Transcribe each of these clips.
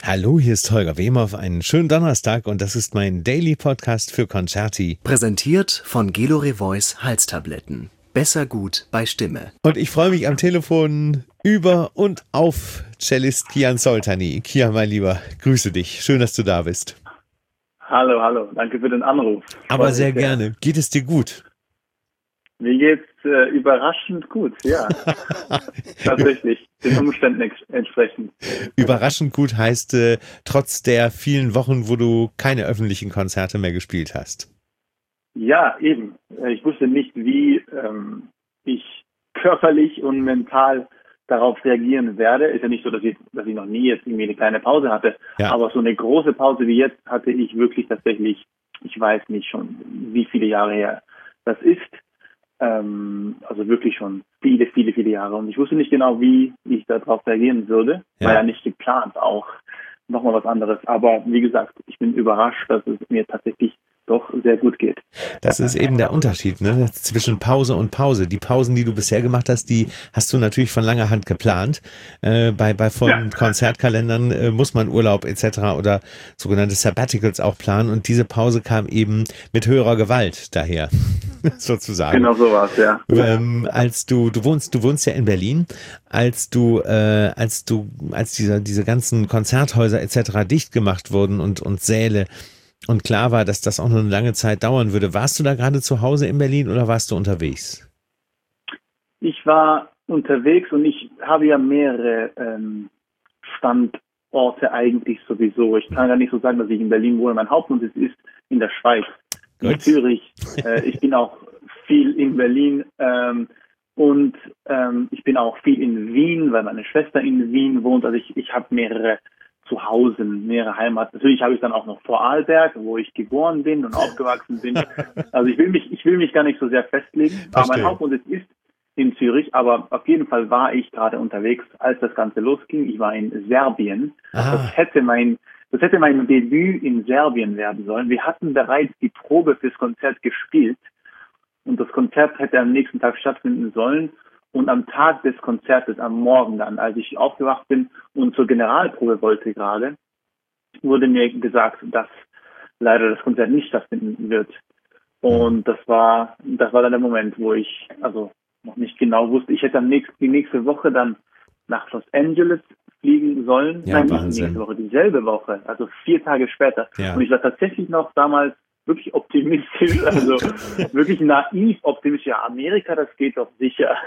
Hallo, hier ist Holger Wehmoff. Einen schönen Donnerstag und das ist mein Daily Podcast für Concerti. Präsentiert von Gelore Voice Halstabletten. Besser gut bei Stimme. Und ich freue mich am Telefon über und auf Cellist Kian Soltani. Kian, mein Lieber, grüße dich. Schön, dass du da bist. Hallo. Danke für den Anruf. Aber sehr gerne. Geht es dir gut? Mir geht's überraschend gut, ja. Tatsächlich, den Umständen entsprechend. Überraschend gut heißt, trotz der vielen Wochen, wo du keine öffentlichen Konzerte mehr gespielt hast. Ja, eben. Ich wusste nicht, wie ich körperlich und mental darauf reagieren werde. Ist ja nicht so, dass ich noch nie jetzt irgendwie eine kleine Pause hatte. Ja. Aber so eine große Pause wie jetzt hatte ich wirklich tatsächlich, ich weiß nicht schon, wie viele Jahre her das ist. Also wirklich schon viele Jahre. Und ich wusste nicht genau, wie ich darauf reagieren würde. Ja. War ja nicht geplant, auch nochmal was anderes. Aber wie gesagt, ich bin überrascht, dass es mir tatsächlich doch sehr gut geht. Das ist eben der Unterschied, ne? Zwischen Pause und Pause. Die Pausen, die du bisher gemacht hast, die hast du natürlich von langer Hand geplant. Bei vollen Konzertkalendern muss man Urlaub etc. oder sogenannte Sabbaticals auch planen. Und diese Pause kam eben mit höherer Gewalt daher, sozusagen. Genau so war es, ja. Als du wohnst ja in Berlin, als diese ganzen Konzerthäuser etc. dicht gemacht wurden und Säle, und klar war, dass das auch noch eine lange Zeit dauern würde. Warst du da gerade zu Hause in Berlin oder warst du unterwegs? Ich war unterwegs und ich habe ja mehrere Standorte eigentlich sowieso. Ich kann ja nicht so sagen, dass ich in Berlin wohne. Mein Hauptwohnsitz ist in der Schweiz, in Zürich. Ich bin auch viel in Berlin und ich bin auch viel in Wien, weil meine Schwester in Wien wohnt. Also ich habe mehrere Zuhause, mehrere Heimat. Natürlich habe ich dann auch noch Vorarlberg, wo ich geboren bin und aufgewachsen bin. Also ich will mich gar nicht so sehr festlegen. Aber mein Hauptwohnsitz ist in Zürich. Aber auf jeden Fall war ich gerade unterwegs, als das Ganze losging. Ich war in Serbien. Das hätte mein Debüt in Serbien werden sollen. Wir hatten bereits die Probe fürs Konzert gespielt. Und das Konzert hätte am nächsten Tag stattfinden sollen. Und am Tag des Konzertes, am Morgen dann, als ich aufgewacht bin und zur Generalprobe wollte gerade, wurde mir gesagt, dass leider das Konzert nicht stattfinden wird. Und das war dann der Moment, wo ich also noch nicht genau wusste. Ich hätte dann die nächste Woche dann nach Los Angeles fliegen sollen. Ja, nein, Wahnsinn. Nicht die nächste Woche, dieselbe Woche, also 4 Tage später. Ja. Und ich war tatsächlich noch damals wirklich optimistisch, also wirklich naiv optimistisch. Ja, Amerika, das geht doch sicher.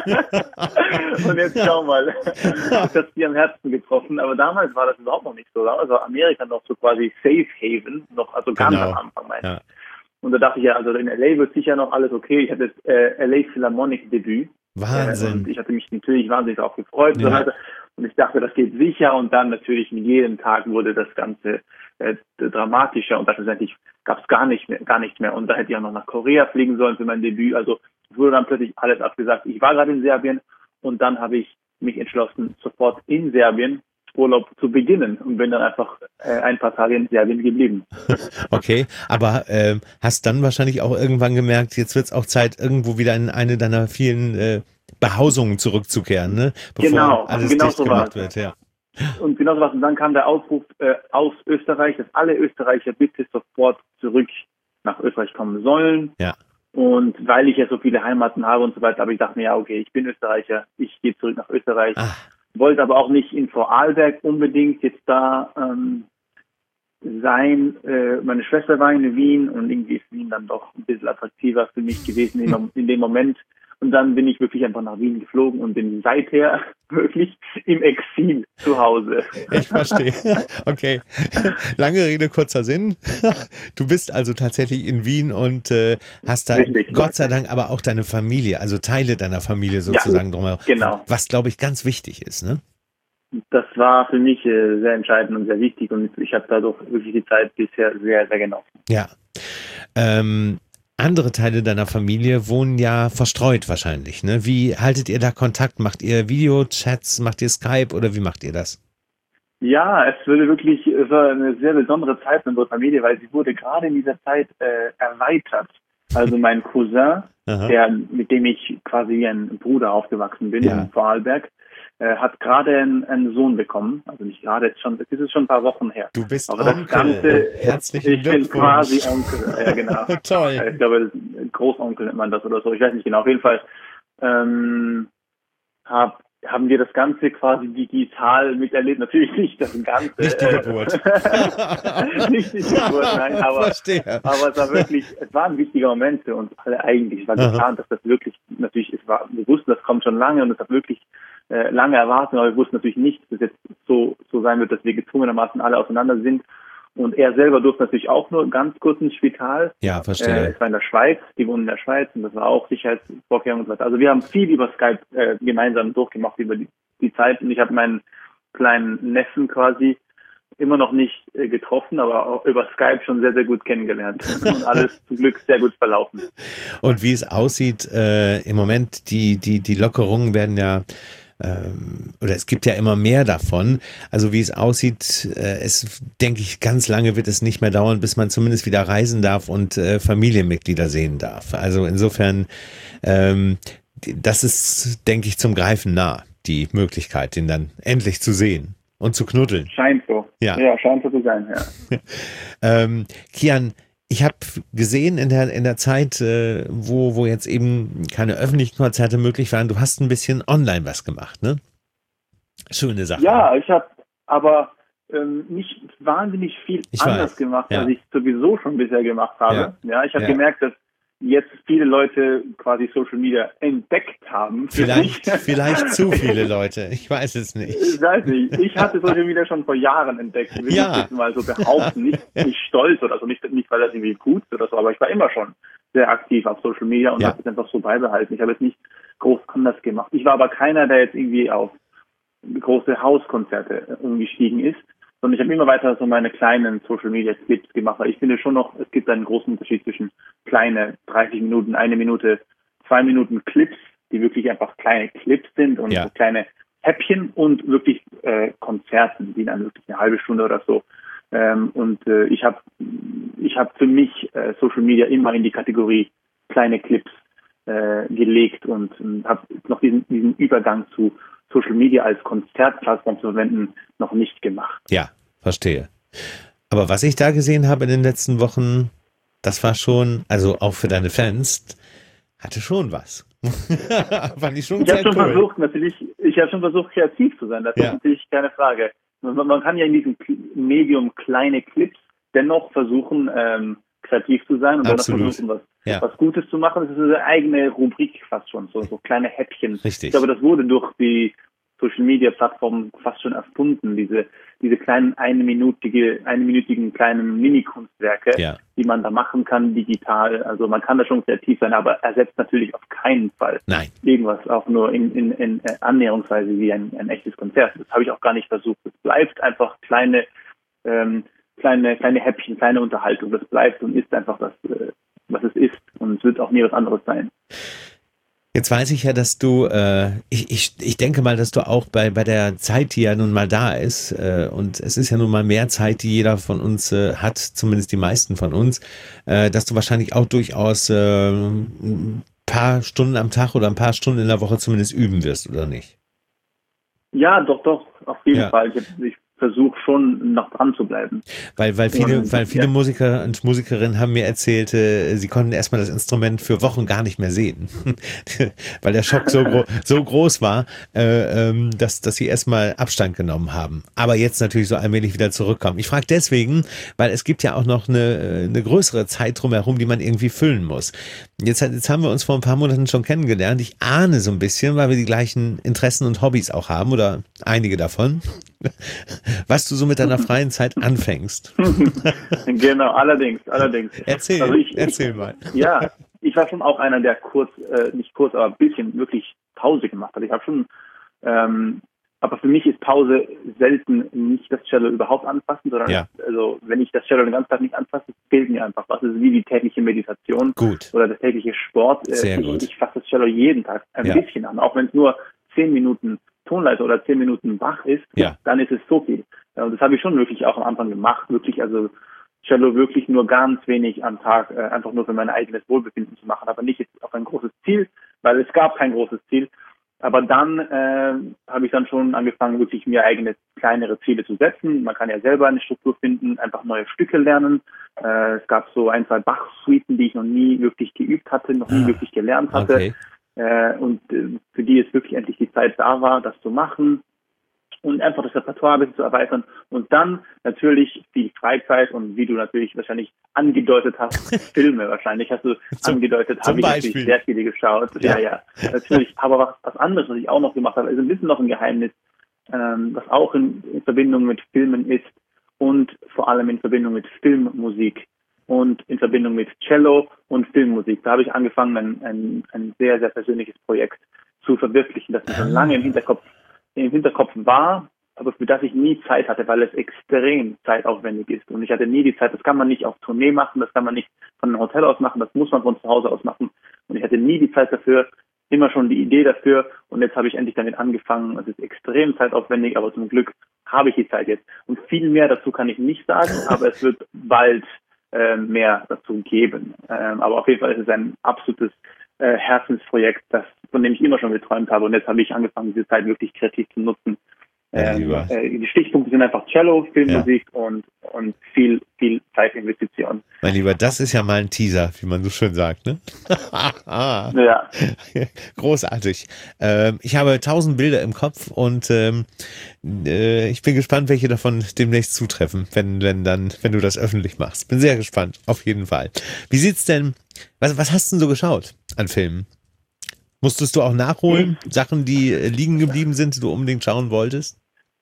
Und jetzt schau mal, das hat mir am Herzen getroffen. Aber damals war das überhaupt noch nicht so. Also Amerika noch so quasi Safe Haven, noch, also ganz am Anfang meine ich. Und da dachte ich ja, also in LA wird sicher noch alles okay. Ich hatte das LA Philharmonic Debüt. Wahnsinn. Und ich hatte mich natürlich wahnsinnig darauf gefreut. Ja. Und ich dachte, das geht sicher. Und dann natürlich mit jedem Tag wurde das Ganze dramatischer. Und schlussendlich gab es gar nichts mehr. Und da hätte ich auch noch nach Korea fliegen sollen für mein Debüt. Also es wurde dann plötzlich alles abgesagt. Ich war gerade in Serbien und dann habe ich mich entschlossen, sofort in Serbien Urlaub zu beginnen und bin dann einfach ein paar Tage in Serbien geblieben. Okay, aber hast dann wahrscheinlich auch irgendwann gemerkt, jetzt wird es auch Zeit, irgendwo wieder in eine deiner vielen Behausungen zurückzukehren, ne? Bevor alles dicht gemacht wird, ja. Und genau so was. Und dann kam der Aufruf aus Österreich, dass alle Österreicher bitte sofort zurück nach Österreich kommen sollen. Ja. Und weil ich ja so viele Heimaten habe und so weiter, habe ich gedacht, ja, okay, ich bin Österreicher, ich gehe zurück nach Österreich. Wollte aber auch nicht in Vorarlberg unbedingt jetzt da sein. Meine Schwester war in Wien und irgendwie ist Wien dann doch ein bisschen attraktiver für mich gewesen in dem Moment. Und dann bin ich wirklich einfach nach Wien geflogen und bin seither wirklich im Exil zu Hause. Ich verstehe. Okay. Lange Rede, kurzer Sinn. Du bist also tatsächlich in Wien und hast da Gott sei Dank aber auch deine Familie, also Teile deiner Familie sozusagen drumherum. Genau. Was, glaube ich, ganz wichtig ist, ne? Das war für mich sehr entscheidend und sehr wichtig und ich habe dadurch wirklich die Zeit bisher sehr, sehr genossen. Ja. Andere Teile deiner Familie wohnen ja verstreut wahrscheinlich, ne? Wie haltet ihr da Kontakt? Macht ihr Videochats, macht ihr Skype oder wie macht ihr das? Ja, es war eine sehr besondere Zeit in unserer Familie, weil sie wurde gerade in dieser Zeit erweitert. Also mein Cousin, mit dem ich quasi wie ein Bruder aufgewachsen bin in Vorarlberg, hat gerade einen Sohn bekommen, also nicht gerade, das ist schon ein paar Wochen her. Du bist aber Onkel. Das Ganze, Herzlichen ich bin Glückwunsch. quasi Onkel, ja genau. Toll. Ich glaube, Großonkel nennt man das oder so, ich weiß nicht genau. Auf jeden Fall haben wir das Ganze quasi digital miterlebt. Natürlich nicht das Ganze. Nicht die Geburt. Nicht die Geburt, nein, aber es war ein wichtiger Moment für uns alle eigentlich. Es war geplant, dass das wirklich, natürlich, wir wussten, das kommt schon lange und es hat wirklich lange erwartet, aber wir wussten natürlich nicht, dass es jetzt so sein wird, dass wir gezwungenermaßen alle auseinander sind. Und er selber durfte natürlich auch nur ganz kurz ins Spital. Ja, verstehe. Es war in der Schweiz, die wohnen in der Schweiz und das war auch Sicherheitsvorkehrungen und so weiter. Also wir haben viel über Skype gemeinsam durchgemacht über die Zeit und ich habe meinen kleinen Neffen quasi immer noch nicht getroffen, aber auch über Skype schon sehr, sehr gut kennengelernt und alles zum Glück sehr gut verlaufen. Und wie es aussieht, im Moment, die Lockerungen werden ja oder es gibt ja immer mehr davon. Also wie es aussieht, denke ich, ganz lange wird es nicht mehr dauern, bis man zumindest wieder reisen darf und Familienmitglieder sehen darf. Also insofern, das ist, denke ich, zum Greifen nah, die Möglichkeit, den dann endlich zu sehen und zu knuddeln. Scheint so. Ja, scheint so zu sein, ja. Kian, ich habe gesehen in der Zeit, wo jetzt eben keine öffentlichen Konzerte möglich waren, du hast ein bisschen online was gemacht, ne? Schöne Sache. Ja, ich habe aber nicht wahnsinnig viel anders gemacht, als ich sowieso schon bisher gemacht habe. Ja, ich habe gemerkt, dass jetzt viele Leute quasi Social Media entdeckt haben. Vielleicht zu viele Leute. Ich weiß es nicht. Ich weiß nicht. Ich hatte Social Media schon vor Jahren entdeckt. Will ich jetzt mal so behaupten. Nicht stolz oder so. Nicht, weil das irgendwie gut ist oder so. Aber ich war immer schon sehr aktiv auf Social Media und habe es einfach so beibehalten. Ich habe es nicht groß anders gemacht. Ich war aber keiner, der jetzt irgendwie auf große Hauskonzerte umgestiegen ist. Sondern ich habe immer weiter so meine kleinen Social-Media-Clips gemacht, weil ich finde schon noch, es gibt einen großen Unterschied zwischen kleine 30 Minuten, 1 Minute, 2 Minuten Clips, die wirklich einfach kleine Clips sind und so kleine Häppchen und wirklich Konzerten, die dann wirklich eine halbe Stunde oder so. Ich habe für mich Social Media immer in die Kategorie kleine Clips gelegt und habe noch diesen Übergang zu Social Media als Konzertplattform zu verwenden, noch nicht gemacht. Ja, verstehe. Aber was ich da gesehen habe in den letzten Wochen, das war schon, also auch für deine Fans, hatte schon was. Fand ich schon sehr cool. Ich habe schon versucht, kreativ zu sein, das ist natürlich keine Frage. Man kann ja in diesem Medium kleine Clips dennoch versuchen, kreativ zu sein und dann versuchen, was Gutes zu machen. Das ist eine eigene Rubrik fast schon, so kleine Häppchen. Richtig. Ich glaube, das wurde durch die Social Media Plattformen fast schon erfunden, diese kleinen einminütigen kleinen Mini-Kunstwerke, die man da machen kann digital. Also man kann da schon kreativ sein, aber ersetzt natürlich auf keinen Fall irgendwas auch nur in Annäherungsweise wie ein echtes Konzert. Das habe ich auch gar nicht versucht. Es bleibt einfach kleine Häppchen, kleine Unterhaltung. Das bleibt und ist einfach das, was es ist. Und es wird auch nie was anderes sein. Jetzt weiß ich ja, dass du, ich denke mal, dass du auch bei der Zeit, die ja nun mal da ist, und es ist ja nun mal mehr Zeit, die jeder von uns hat, zumindest die meisten von uns, dass du wahrscheinlich auch durchaus ein paar Stunden am Tag oder ein paar Stunden in der Woche zumindest üben wirst, oder nicht? Ja, doch, auf jeden Fall. Ich versuche schon noch dran zu bleiben. Weil viele Musiker und Musikerinnen haben mir erzählt, sie konnten erstmal das Instrument für Wochen gar nicht mehr sehen. Weil der Schock so groß war, dass sie erstmal Abstand genommen haben. Aber jetzt natürlich so allmählich wieder zurückkommen. Ich frage deswegen, weil es gibt ja auch noch eine größere Zeit drumherum, die man irgendwie füllen muss. Jetzt haben wir uns vor ein paar Monaten schon kennengelernt. Ich ahne so ein bisschen, weil wir die gleichen Interessen und Hobbys auch haben oder einige davon, was du so mit deiner freien Zeit anfängst. Genau, allerdings. Erzähl mal. Ja, ich war schon auch einer, der nicht kurz, aber ein bisschen wirklich Pause gemacht hat. Ich habe schon, aber für mich ist Pause selten nicht das Cello überhaupt anfassen, sondern also wenn ich das Cello den ganzen Tag nicht anfasse, fehlt mir einfach was. Es ist wie die tägliche Meditation oder der tägliche Sport. Ich fasse das Cello jeden Tag ein bisschen an, auch wenn es nur 10 Minuten Tonleiter oder 10 Minuten Bach ist, dann ist es so viel. Und das habe ich schon wirklich auch am Anfang gemacht, wirklich, also Cello wirklich nur ganz wenig am Tag, einfach nur für mein eigenes Wohlbefinden zu machen, aber nicht jetzt auf ein großes Ziel, weil es gab kein großes Ziel. Aber dann habe ich dann schon angefangen, wirklich mir eigene kleinere Ziele zu setzen. Man kann ja selber eine Struktur finden, einfach neue Stücke lernen. Es gab so 1, 2 Bach-Suiten, die ich noch nie wirklich geübt hatte, noch nie wirklich gelernt hatte. Okay. Und für die es wirklich endlich die Zeit da war, das zu machen und einfach das Repertoire ein bisschen zu erweitern. Und dann natürlich viel Freizeit und wie du natürlich wahrscheinlich angedeutet hast, Filme wahrscheinlich hast du angedeutet, habe ich natürlich sehr viele geschaut. Ja. Natürlich, aber was anderes, was ich auch noch gemacht habe, ist ein bisschen noch ein Geheimnis, was auch in Verbindung mit Filmen ist und vor allem in Verbindung mit Filmmusik und in Verbindung mit Cello und Filmmusik. Da habe ich angefangen, ein sehr, sehr persönliches Projekt zu verwirklichen, das mir schon lange im Hinterkopf war, aber für das ich nie Zeit hatte, weil es extrem zeitaufwendig ist. Und ich hatte nie die Zeit, das kann man nicht auf Tournee machen, das kann man nicht von einem Hotel aus machen, das muss man von zu Hause aus machen. Und ich hatte nie die Zeit dafür, immer schon die Idee dafür. Und jetzt habe ich endlich damit angefangen. Es ist extrem zeitaufwendig, aber zum Glück habe ich die Zeit jetzt. Und viel mehr dazu kann ich nicht sagen, aber es wird bald mehr dazu geben. Aber auf jeden Fall ist es ein absolutes Herzensprojekt, von dem ich immer schon geträumt habe. Und jetzt habe ich angefangen, diese Zeit wirklich kreativ zu nutzen. Die Stichpunkte sind einfach Cello, Filmmusik und viel Zeitinvestition. Mein Lieber, das ist ja mal ein Teaser, wie man so schön sagt, ne? Ja. Großartig. Ich habe 1000 Bilder im Kopf und ich bin gespannt, welche davon demnächst zutreffen, wenn du das öffentlich machst. Bin sehr gespannt, auf jeden Fall. Wie sieht's denn, was hast du denn so geschaut an Filmen? Musstest du auch nachholen? Sachen, die liegen geblieben sind, die du unbedingt schauen wolltest?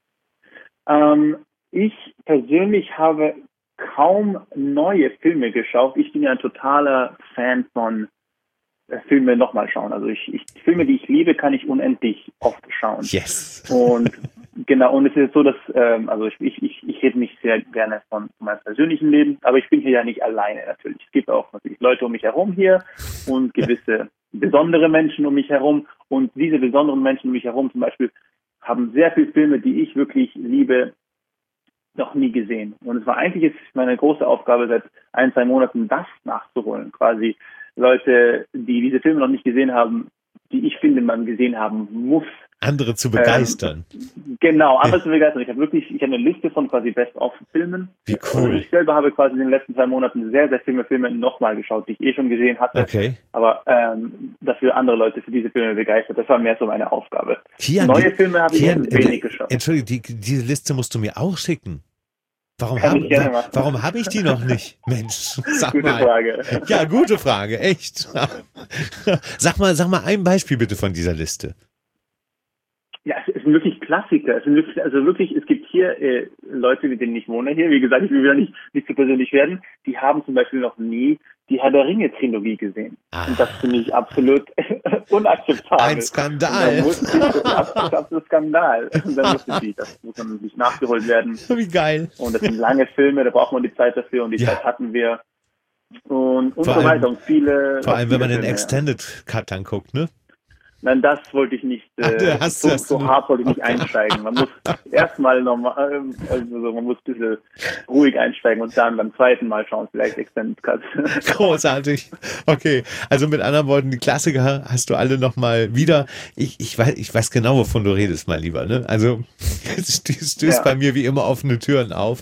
Ich persönlich habe kaum neue Filme geschaut. Ich bin ja ein totaler Fan von Filme nochmal schauen. Also Filme, die ich liebe, kann ich unendlich oft schauen. Yes. Und genau, und es ist so, dass ich rede nicht sehr gerne von meinem persönlichen Leben, aber ich bin hier ja nicht alleine natürlich. Es gibt auch natürlich Leute um mich herum hier und gewisse besondere Menschen um mich herum. Und diese besonderen Menschen um mich herum zum Beispiel haben sehr viele Filme, die ich wirklich liebe, noch nie gesehen. Und es war eigentlich jetzt meine große Aufgabe seit 1, 2 Monaten, das nachzuholen. Quasi Leute, die diese Filme noch nicht gesehen haben, die ich finde, man gesehen haben muss. Andere zu begeistern. Genau, andere zu begeistern. Ich habe eine Liste von quasi Best-of-Filmen. Wie cool. Und ich selber habe quasi in den letzten 2 Monaten sehr, sehr viele Filme nochmal geschaut, die ich schon gesehen hatte. Okay. Aber dafür andere Leute für diese Filme begeistert. Das war mehr so meine Aufgabe. Kian, neue Filme habe ich wenig geschaut. Entschuldigung, diese Liste musst du mir auch schicken. Warum habe ich die noch nicht? Mensch, sag gute mal. Frage. Ja, gute Frage, echt. Sag mal ein Beispiel bitte von dieser Liste. Ja, es sind wirklich Klassiker. Es gibt hier Leute, mit denen ich wohne hier. Wie gesagt, ich will wieder nicht zu persönlich werden. Die haben zum Beispiel noch nie die Herr der Ringe-Trilogie gesehen. Und das finde ich absolut unakzeptabel. Ein Skandal. Absolut Skandal. Und dann das muss dann natürlich nachgeholt werden. Wie geil. Und das sind lange Filme, da braucht man die Zeit dafür und die Zeit hatten wir. Und so weiter. Und vor allem, wenn man den Extended Cut anguckt, ne? Nein, das wollte ich nicht, so hart wollte ich nicht einsteigen. Man muss erstmal normal, man muss ein bisschen ruhig einsteigen und dann beim zweiten Mal schauen, vielleicht Extended Cut. Großartig. Okay, also mit anderen Worten, die Klassiker hast du alle nochmal wieder. Ich weiß genau, wovon du redest, mein Lieber, ne? Also, es stößt bei mir wie immer offene Türen auf.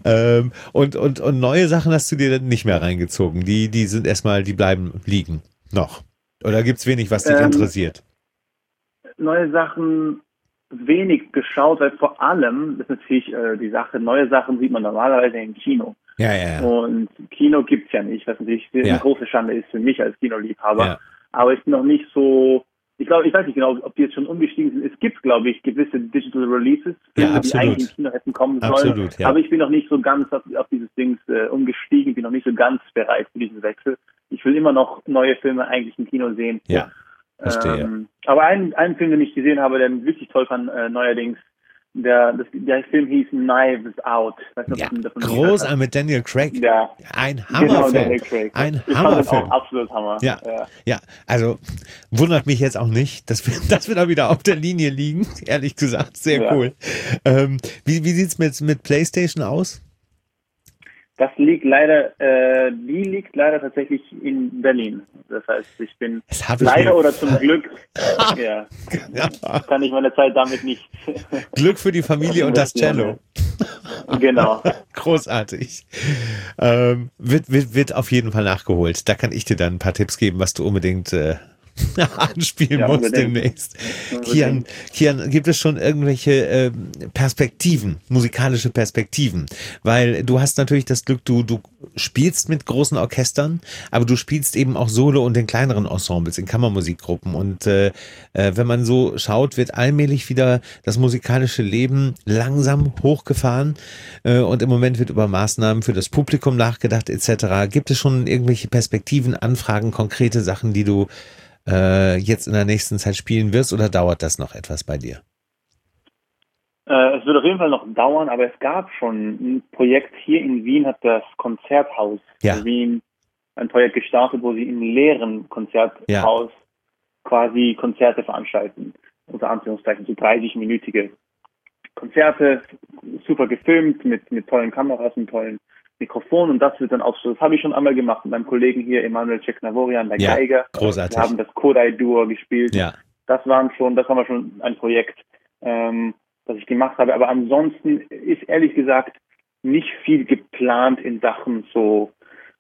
Und neue Sachen hast du dir dann nicht mehr reingezogen. Die sind erstmal, die bleiben liegen. Noch. Oder gibt's wenig, was dich interessiert? Neue Sachen wenig geschaut, weil vor allem, das ist natürlich die Sache, neue Sachen sieht man normalerweise im Kino. Ja. Und Kino gibt's ja nicht, was natürlich eine große Schande ist für mich als Kinoliebhaber. Ja. Aber ich bin noch nicht so, ich weiß nicht genau, ob die jetzt schon umgestiegen sind. Es gibt, glaube ich, gewisse Digital Releases, Filme, die eigentlich im Kino hätten kommen sollen. Absolut, ja. Aber ich bin noch nicht so ganz auf dieses Ding umgestiegen, bin noch nicht so ganz bereit für diesen Wechsel. Ich will immer noch neue Filme eigentlich im Kino sehen. Ja, verstehe. Aber einen Film, den ich gesehen habe, der wirklich toll fand, neuerdings, der Film hieß Knives Out. Großartig mit Daniel Craig. Ja. Ein Hammerfilm. Genau, ein Hammerfilm. Auch absolut Hammer. Ja, also wundert mich jetzt auch nicht, dass wir da wieder auf der Linie liegen. Ehrlich gesagt, sehr cool. Wie sieht's mit PlayStation aus? Die liegt leider tatsächlich in Berlin. Das heißt, ich bin leider oder zum Glück, ja, kann ich meine Zeit damit nicht. Glück für die Familie und das Cello. Genau. Großartig. Wird auf jeden Fall nachgeholt. Da kann ich dir dann ein paar Tipps geben, was du unbedingt anspielen musst demnächst. Kian, gibt es schon irgendwelche Perspektiven, musikalische Perspektiven? Weil du hast natürlich das Glück, du spielst mit großen Orchestern, aber du spielst eben auch Solo und in kleineren Ensembles, in Kammermusikgruppen. Und wenn man so schaut, wird allmählich wieder das musikalische Leben langsam hochgefahren und im Moment wird über Maßnahmen für das Publikum nachgedacht etc. Gibt es schon irgendwelche Perspektiven, Anfragen, konkrete Sachen, die du jetzt in der nächsten Zeit spielen wirst, oder dauert das noch etwas bei dir? Es wird auf jeden Fall noch dauern, aber es gab schon ein Projekt hier in Wien, hat das Konzerthaus in Wien ein Projekt gestartet, wo sie im leeren Konzerthaus quasi Konzerte veranstalten, unter Anführungszeichen, so 30-minütige Konzerte, super gefilmt, mit tollen Kameras und tollen Mikrofon, und das wird dann auch so, das habe ich schon einmal gemacht mit meinem Kollegen hier, Emanuel Ceknavorian, der Geiger. Großartig. Wir haben das Kodai-Duo gespielt. Ja. Das war schon ein Projekt, das ich gemacht habe. Aber ansonsten ist ehrlich gesagt nicht viel geplant in Sachen so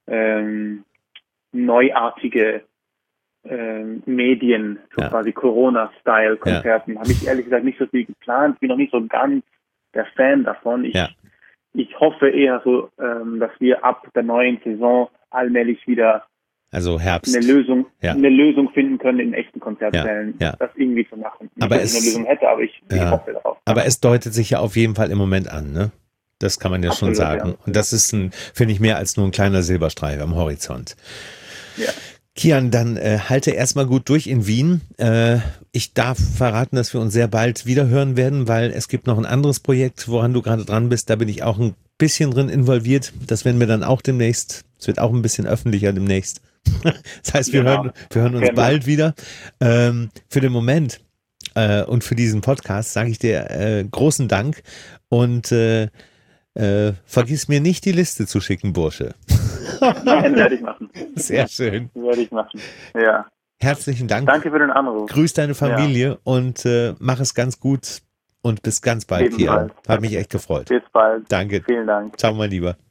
neuartige Medien, so quasi Corona-Style-Konzerten. Habe ich ehrlich gesagt nicht so viel geplant. Bin noch nicht so ganz der Fan davon. Ich hoffe eher so, dass wir ab der neuen Saison allmählich wieder Herbst. eine Lösung finden können in echten Konzertsälen, das irgendwie zu machen. Nicht, dass ich eine Lösung hätte, aber ich hoffe darauf. Aber es deutet sich ja auf jeden Fall im Moment an, ne? Das kann man ja absolut schon sagen. Ja. Und das ist finde ich, mehr als nur ein kleiner Silberstreif am Horizont. Ja. Kian, dann halte erstmal gut durch in Wien. Ich darf verraten, dass wir uns sehr bald wieder hören werden, weil es gibt noch ein anderes Projekt, woran du gerade dran bist. Da bin ich auch ein bisschen drin involviert. Das werden wir dann auch demnächst. Es wird auch ein bisschen öffentlicher demnächst. Das heißt, wir hören uns bald wieder. Für den Moment und für diesen Podcast sage ich dir großen Dank und vergiss mir nicht, die Liste zu schicken, Bursche. Nein, werde ich machen. Sehr schön. Werde ich machen, ja. Herzlichen Dank. Danke für den Anruf. Grüß deine Familie und mach es ganz gut und bis ganz bald, Kian. Hat mich echt gefreut. Bis bald. Danke. Vielen Dank. Ciao, mein Lieber.